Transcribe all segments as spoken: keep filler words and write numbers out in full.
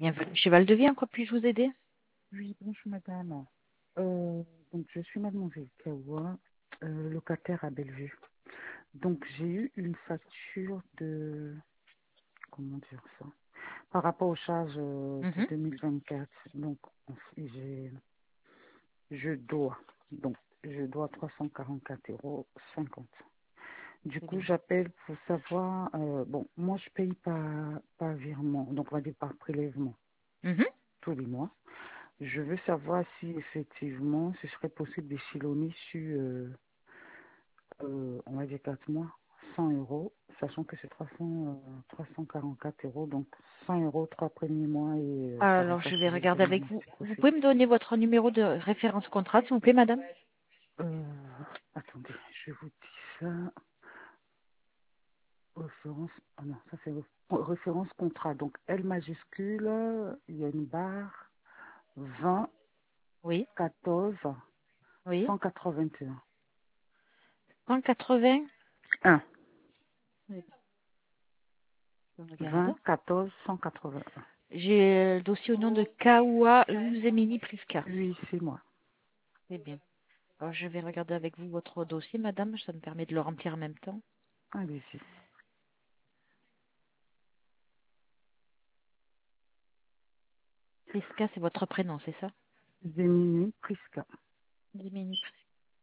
Bienvenue chez Val-de-Vie, en quoi puis-je vous aider? Oui, bonjour madame. Euh, donc je suis mademoiselle Kawa, euh, locataire à Bellevue. Donc j'ai eu une facture de, comment dire ça, par rapport aux charges euh, de Mhm. deux mille vingt-quatre. Donc en fait, j'ai, je dois, donc je dois trois cent quarante-quatre euros cinquante. Du Très coup bien. j'appelle pour savoir, euh, bon moi je paye par, par virement, donc on va dire par prélèvement Mhm. tous les mois. Je veux savoir si effectivement ce serait possible d'échelonner sur, euh, euh, on va dire quatre mois, cent euros, sachant que c'est trois cents, euh, trois cent quarante-quatre euros, donc cent euros trois premiers mois et euh, Alors, je quarante-quatre vais euros le regarder dernier avec mois, vous. si Vous possible. pouvez me donner votre numéro de référence contrat, s'il vous plaît, madame? Euh, attendez, je vous dis ça. Référence, ah non, ça c'est ré- référence contrat. Donc L majuscule, il y a une barre, vingt, Oui. quatorze, Oui. cent quatre-vingt-un. cent quatre-vingts. un, Oui. Je regarde. vingt, quatorze, cent quatre-vingt-un. J'ai le dossier au nom de Kawa Luzemini Priska. Oui, c'est moi. Très bien. Alors, je vais regarder avec vous votre dossier, madame. Ça me permet de le remplir en même temps. Allez-y. Priska, c'est votre prénom, c'est ça? Zemini Priska. Luzemini Priska.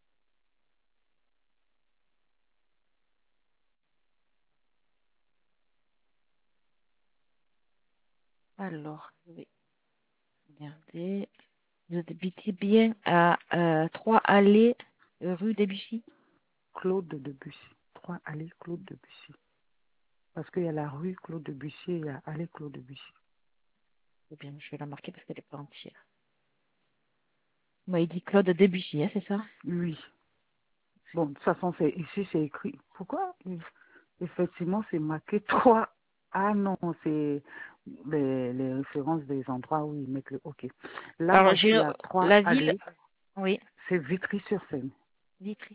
Alors, je vais regarder. Vous habitez bien à euh, trois allées euh, rue Debussy? Claude Debussy. Trois allées Claude Debussy. Parce qu'il y a la rue Claude Debussy et il y a allée Claude Debussy. Eh bien, je vais la marquer parce qu'elle n'est pas entière. Moi, il dit Claude Debussy, hein, c'est ça? Oui. Bon, de toute façon, c'est, ici, c'est écrit. Pourquoi? Effectivement, c'est marqué trois. Ah non, c'est les, les références des endroits où ils mettent le OK. Là, Alors, moi, je j'ai suis à trois la ville, allées. oui, C'est Vitry-sur-Seine. Vitry.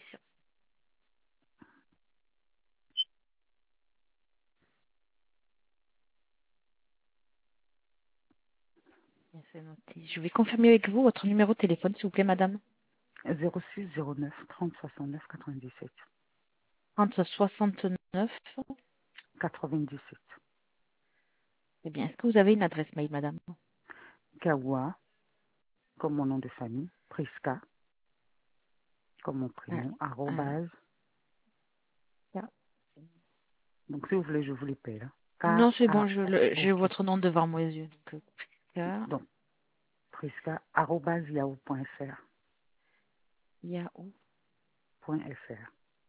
Bien, c'est noté. Je vais confirmer avec vous votre numéro de téléphone, s'il vous plaît, madame. zéro six zéro neuf trente soixante-neuf quatre-vingt-dix-sept. trente soixante-neuf. quatre-vingt-dix-sept. Eh bien, est-ce que vous avez une adresse mail, madame? Kawa, comme mon nom de famille. Priska, comme mon Ah, prénom. ah, Arrobase. ah. Donc, si vous voulez, je vous les paye. K Non, c'est bon, A. je le- j'ai OK. votre nom devant mes yeux. Donc, euh, Priska, Donc, Priska, arrobase yahoo.fr. Yahoo. Point .fr.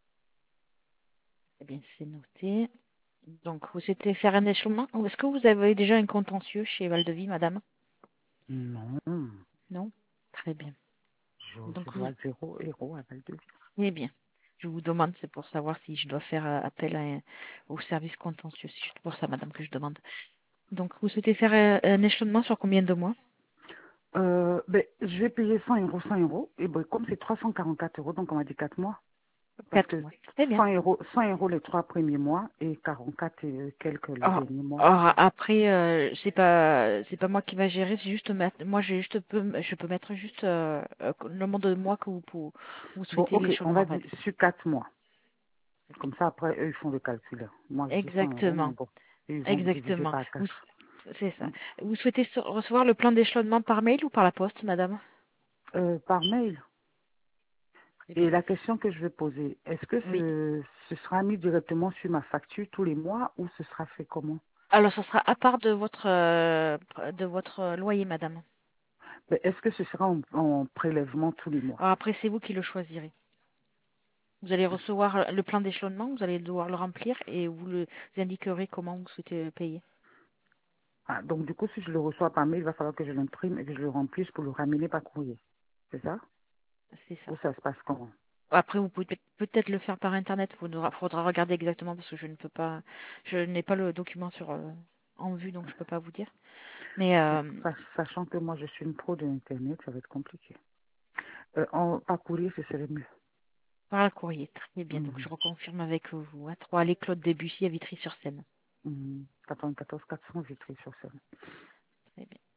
Eh bien, c'est noté. Donc, vous souhaitez faire un échelonnement? Ou est-ce que vous avez déjà un contentieux chez Val-de-Vie, madame? Non, Non? Très bien. je, je Donc, vous, dois zéro euro à Val de Vie. eh bien, je vous demande, c'est pour savoir si je dois faire euh, appel à un- au service contentieux. C'est juste pour ça, madame, que je demande. Donc, vous souhaitez faire euh, un échelonnement sur combien de mois? Euh, ben, je vais payer cent euros, cent euros. Et ben, comme c'est trois cent quarante-quatre euros, donc on va dire quatre mois. Parce Quatre que mois. Très bien. cent euros, cent euros les trois premiers mois et quarante-quatre et quelques le Alors, dernier mois. alors, après, euh, c'est pas, c'est pas moi qui va gérer, c'est juste mettre, moi, j'ai juste peux, je peux mettre juste euh, euh, le nombre de mois que vous, vous, vous Bon, souhaitez ok, on l'échelonnement, va en fait. dire sur quatre mois. Comme ça, après, eux, ils font le calcul. Moi, je dis cent euros, mais Exactement. bon, ils vont diviser Exactement. par Vous, quatre. c'est ça. Vous souhaitez so- recevoir le plan d'échelonnement par mail ou par la poste, madame? Euh, par mail. Très bien. Et la question que je vais poser, est-ce que Oui. ce, ce sera mis directement sur ma facture tous les mois ou ce sera fait comment? Alors, ce sera à part de votre, euh, de votre loyer, madame. Ben, est-ce que ce sera en, en prélèvement tous les mois? Alors après, c'est vous qui le choisirez. Vous allez recevoir le plan d'échelonnement, vous allez devoir le remplir et vous le vous indiquerez comment vous souhaitez le payer. Ah, donc du coup, si je le reçois par mail, il va falloir que je l'imprime et que je le remplisse pour le ramener par courrier. C'est ça? C'est ça. Ou ça se passe comment? Après, vous pouvez peut- peut-être le faire par internet. Il faudra, faudra regarder exactement parce que je ne peux pas, je n'ai pas le document sur euh, en vue, donc je peux pas vous dire. Mais Bon, euh, sa- sachant que moi, je suis une pro de l'Internet, ça va être compliqué. Euh, en, par courrier, ce serait mieux. par le courrier, très bien. Donc Mhm. je reconfirme avec vous. À trois allées Claude Debussy à Vitry-sur-Seine. Mhm. quatre-vingt-quatorze quatre cents Vitry sur Seine. Très bien.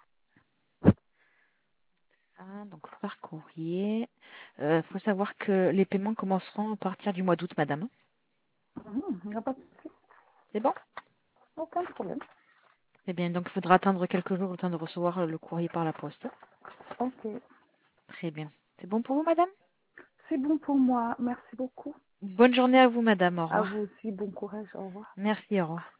Ah, donc par courrier. Il faut savoir que les paiements commenceront à partir du mois d'août, madame. Mhm, il n'y a pas de souci. C'est bon? Aucun problème. Très bien. Donc il faudra attendre quelques jours le temps de recevoir le courrier par la poste. Ok. Très bien. C'est bon pour vous, madame? C'est bon pour moi. Merci beaucoup. Bonne journée à vous, madame. Au À revoir. vous aussi. Bon courage. Au revoir. Merci, au revoir.